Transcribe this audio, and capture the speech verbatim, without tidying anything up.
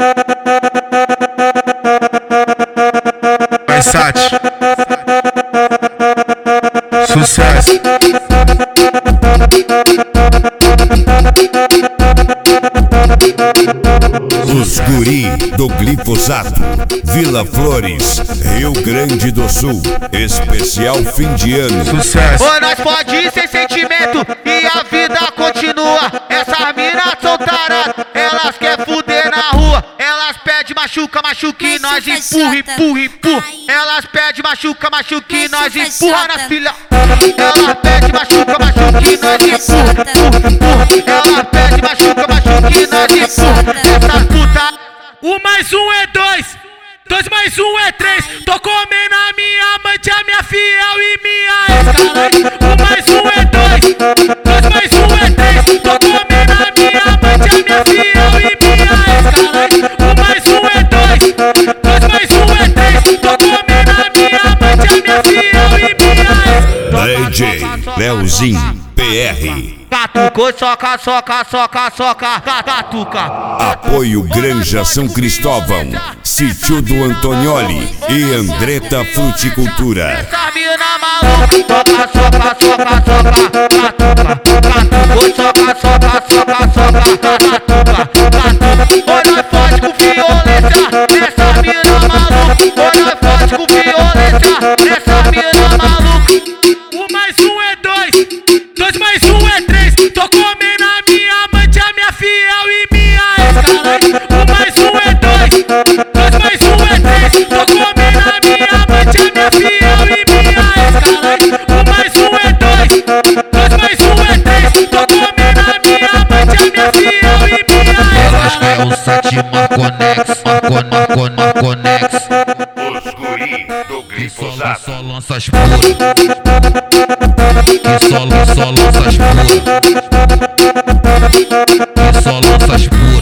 Versace. Sucesso. Os guri do glifosato, Vila Flores, Rio Grande do Sul, especial fim de ano. Sucesso. Ô, nós pode ir sem sentimento e a vida continua. Essas minas são taradas, elas querem fuder na rua. Elas pedem machuca, machuca e nós empurra, empurra, empurra. Elas pedem machuca, machuca e nós empurra na filha. Elas pedem machuca, machuca e nós empurra, empurra, empurra. Elas pedem machuca, machuca e nós empurra. Essas putas. Um mais um é dois, dois mais um é três. Tô comendo a minha amante, a minha fiel e minha ex-calante. Um mais um é dois, dois mais um é três. Tô comendo a minha amante, a minha fiel e minha ex-calante. Um mais um é dois, dois mais um é três. Tô comendo a minha amante, a minha fiel e minha ex. D J Leozinho P R. Catucou, soca, soca, soca, soca, catuca. Apoio Granja São Cristóvão, Sítio do Antonioli e Andretta Fruticultura. Essa mina maluca, soca, soca, soca, soca, catuca. Catucou, soca, soca, soca, soca, catuca, catuca. Oi, nós forte com violência, essa mina maluca. Oi, nós forte com violência, essa mina maluca. Um mais um é dois, dois mais um é três. Tô comendo a minha amante, a minha fiel e minha ex-calante. Um mais um é dois, dois mais um é três. Tô comendo a minha amante, a minha fiel e minha ex-calante. Um mais um é dois, dois mais um é três. Tô comendo a minha amante, a minha fiel e minha ex-calante. Elas querem o sete Marconex, Marcon, Marcon, Marconex. Os guri do Que só, glifosato. só lança as puras. Que só, só lança as puras. Que só lança as puras.